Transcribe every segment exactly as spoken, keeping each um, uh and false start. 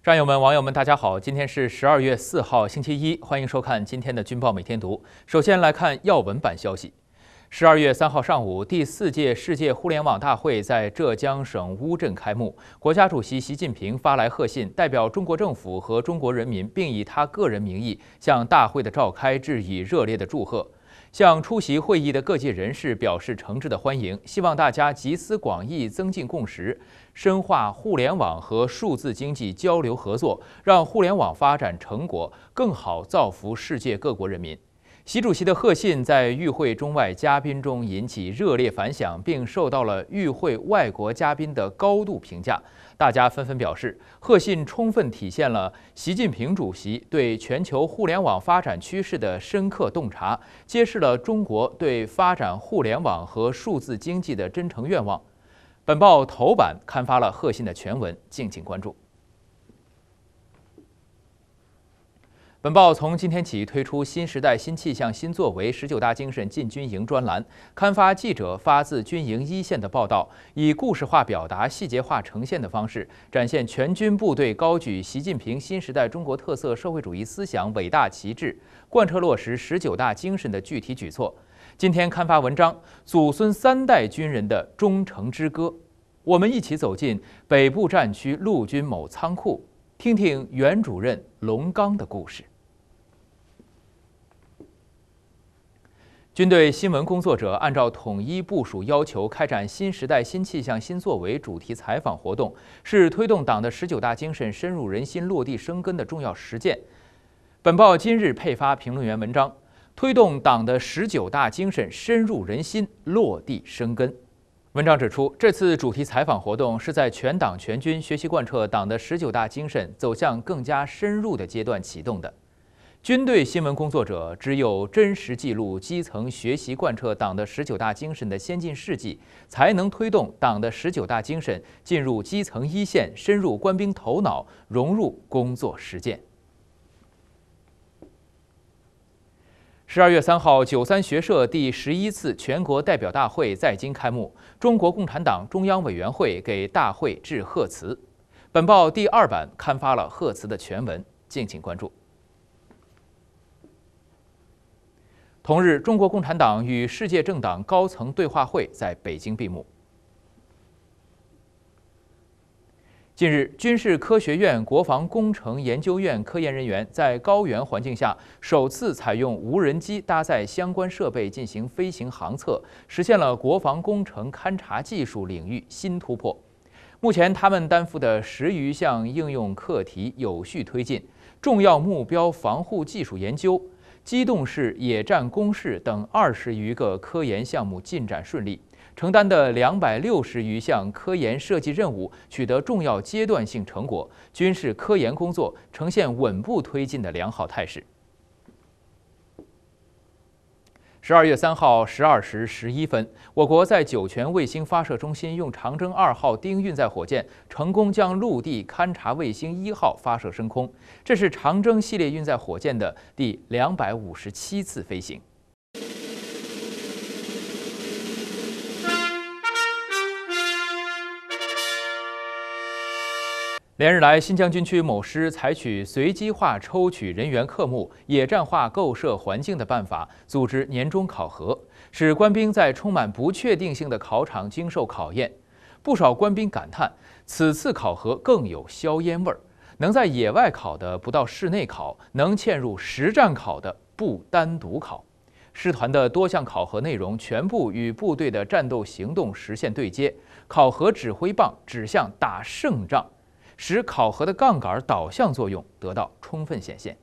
战友们、网友们，大家好！今天是十二月四号，星期一，欢迎收看今天的《军报每天读》。首先来看要闻版消息。十二月三号上午，第四届世界互联网大会在浙江省乌镇开幕。国家主席习近平发来贺信，代表中国政府和中国人民，并以他个人名义向大会的召开致以热烈的祝贺。 向出席会议的各界人士表示诚挚的欢迎，希望大家集思广益，增进共识，深化互联网和数字经济交流合作，让互联网发展成果更好造福世界各国人民。习主席的贺信在与会中外嘉宾中引起热烈反响，并受到了与会外国嘉宾的高度评价。 大家纷纷表示，贺信充分体现了习近平主席对全球互联网发展趋势的深刻洞察，揭示了中国对发展互联网和数字经济的真诚愿望。本报头版刊发了贺信的全文，敬请关注。 本报从今天起推出新时代新气象新作为十九大精神进军营专栏，刊发记者发自军营一线的报道，以故事化表达、细节化呈现的方式，展现全军部队高举习近平新时代中国特色社会主义思想伟大旗帜，贯彻落实十九大精神的具体举措。今天刊发文章《祖孙三代军人的忠诚之歌》，我们一起走进北部战区陆军某仓库，听听原主任龙刚的故事。 军队新闻工作者按照统一部署要求开展新时代新气象新作为主题采访活动，是推动党的十九大精神深入人心、落地生根的重要实践。本报今日配发评论员文章，推动党的十九大精神深入人心、落地生根。文章指出，这次主题采访活动是在全党全军学习贯彻党的十九大精神走向更加深入的阶段启动的。 军队新闻工作者只有真实记录基层学习贯彻党的十九大精神的先进事迹，才能推动党的十九大精神进入基层一线，深入官兵头脑，融入工作实践。十二月三号，九三学社第十一次全国代表大会在京开幕，中国共产党中央委员会给大会致贺词。本报第二版刊发了贺词的全文，敬请关注。 同日，中国共产党与世界政党高层对话会在北京闭幕。近日，军事科学院国防工程研究院科研人员在高原环境下首次采用无人机搭载相关设备进行飞行航测，实现了国防工程勘察技术领域新突破。目前，他们担负的十余项应用课题有序推进，重要目标防护技术研究、 机动式野战攻势等二十余个科研项目进展顺利，承担的两百六十余项科研设计任务取得重要阶段性成果，军事科研工作呈现稳步推进的良好态势。十二月三号十二时十一分，我国在酒泉卫星发射中心用长征二号丁运载火箭成功将陆地勘察卫星一号发射升空，这是长征系列运载火箭的第两百五十七次飞行。 连日来，新疆军区某师采取随机化抽取人员科目、野战化构设环境的办法，组织年终考核，使官兵在充满不确定性的考场经受考验。不少官兵感叹，此次考核更有硝烟味儿，能在野外考的不到室内考，能嵌入实战考的不单独考。师团的多项考核内容全部与部队的战斗行动实现对接，考核指挥棒指向打胜仗， 使考核的杠杆导向作用得到充分显现。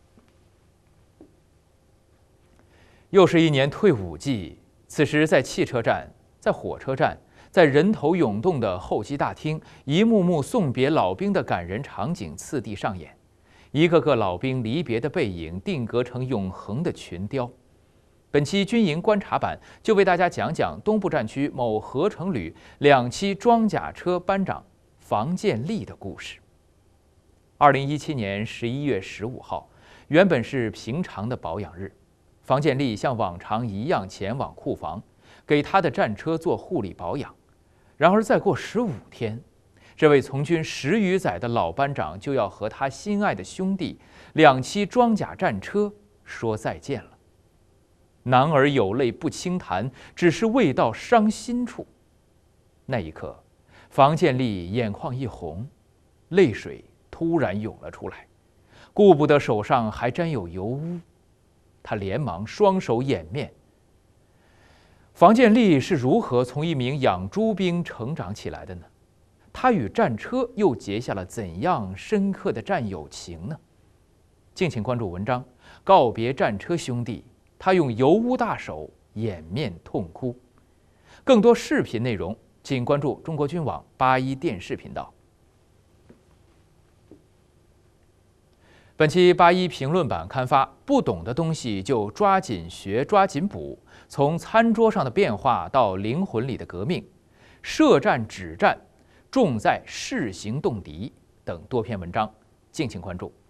又是一年退伍季，此时在汽车站、在火车站、在人头涌动的候机大厅，一幕幕送别老兵的感人场景次第上演，一个个老兵离别的背影定格成永恒的群雕。本期军营观察版就为大家讲讲东部战区某合成旅两栖装甲车班长 房建立的故事。二零一七年十一月十五号，原本是平常的保养日，房建立像往常一样前往库房，给他的战车做护理保养。然而再过十五天， 这位从军十余载的老班长就要和他心爱的兄弟两栖装甲战车说再见了。男儿有泪不轻弹，只是未到伤心处。那一刻，房建利眼眶一红，泪水突然涌了出来，顾不得手上还沾有油污，他连忙双手掩面。房建利是如何从一名养猪兵成长起来的呢？他与战车又结下了怎样深刻的战友情呢？敬请关注文章《告别战车兄弟》，他用油污大手掩面痛哭。更多视频内容，请关注中国军网八一电视频道。本期八一评论版刊发，不懂的东西就抓紧学，抓紧补。从餐桌上的变化到灵魂里的革命，射战、止战，重在试行动敌等多篇文章，敬请关注。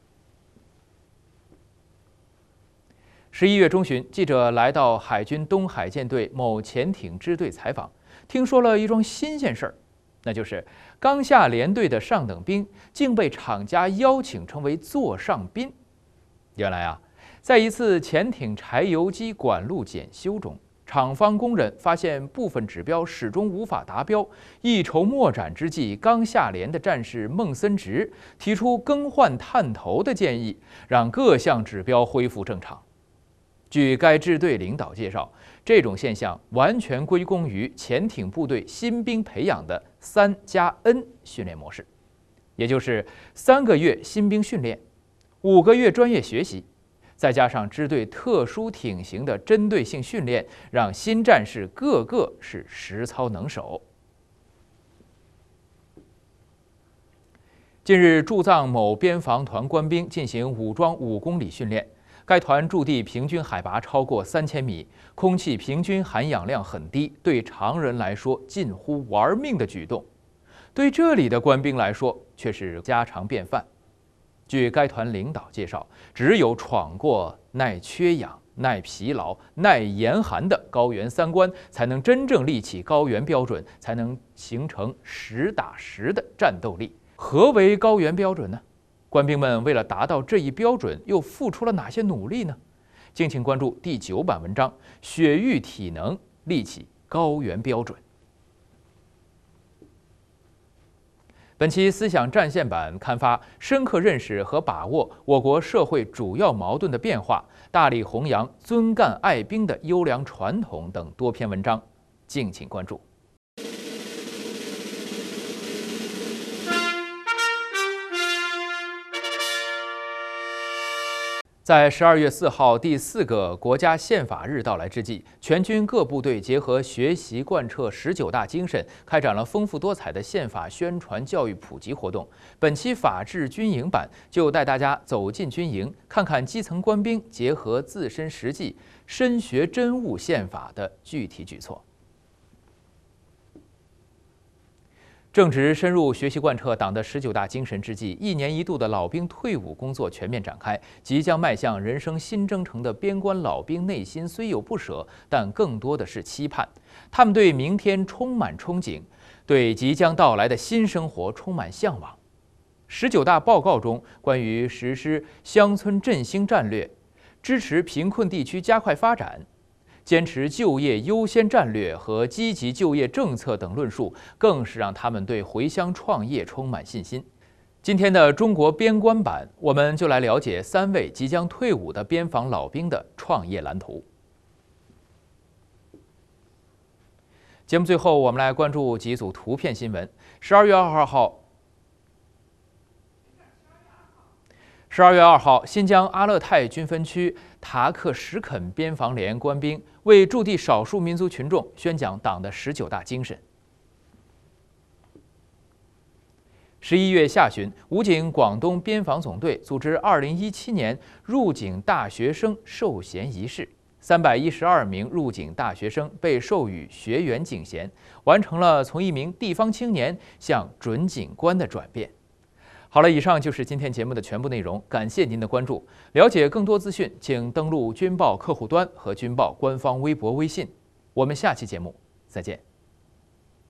十一月中旬，记者来到海军东海舰队某潜艇支队采访，听说了一桩新鲜事儿，那就是刚下连队的上等兵竟被厂家邀请成为座上宾。原来啊，在一次潜艇柴油机管路检修中，厂方工人发现部分指标始终无法达标，一筹莫展之际，刚下连的战士孟森直提出更换探头的建议，让各项指标恢复正常。据该支队领导介绍，这种现象完全归功于潜艇部队新兵培养的三加 N 训练模式，也就是三个月新兵训练，五个月专业学习，再加上支队特殊艇型的针对性训练，让新战士个个是实操能手。近日，驻藏某边防团官兵进行武装五公里训练。该团驻地平均海拔超过三千米，空气平均含氧量很低，对常人来说近乎玩命的举动，对这里的官兵来说却是家常便饭。据该团领导介绍，只有闯过耐缺氧、耐疲劳、耐严寒的高原三关，才能真正立起高原标准，才能形成实打实的战斗力。何为高原标准呢？官兵们为了达到这一标准，又付出了哪些努力呢？敬请关注第九版文章《雪域体能立起高原标准》。本期思想战线版刊发，深刻认识和把握我国社会主要矛盾的变化，大力弘扬尊干爱兵的优良传统等多篇文章，敬请关注。在十二月四号第四个国家宪法日到来之际，全军各部队结合学习贯彻十九大精神，开展了丰富多彩的宪法宣传教育普及活动。本期法治军营版就带大家走进军营，看看基层官兵结合自身实际，深学真悟宪法的具体举措。正值深入学习贯彻党的十九大精神之际，一年一度的老兵退伍工作全面展开。即将迈向人生新征程的边关老兵内心虽有不舍，但更多的是期盼。他们对明天充满憧憬，对即将到来的新生活充满向往。十九大报告中关于实施乡村振兴战略、支持贫困地区加快发展、坚持就业优先战略和积极就业政策等论述，更是让他们对回乡创业充满信心。今天的中国边关版，我们就来了解三位即将退伍的边防老兵的创业蓝图。节目最后，我们来关注几组图片新闻。十二月二号。十二月二号，新疆阿勒泰军分区塔克什肯边防连官兵为驻地少数民族群众宣讲党的十九大精神。十一月下旬，武警广东边防总队组织二零一七年入警大学生授衔仪式，三百一十二名入警大学生被授予学员警衔，完成了从一名地方青年向准警官的转变。好了，以上就是今天节目的全部内容，感谢您的关注。了解更多资讯，请登录军报客户端和军报官方微博、微信。我们下期节目再见。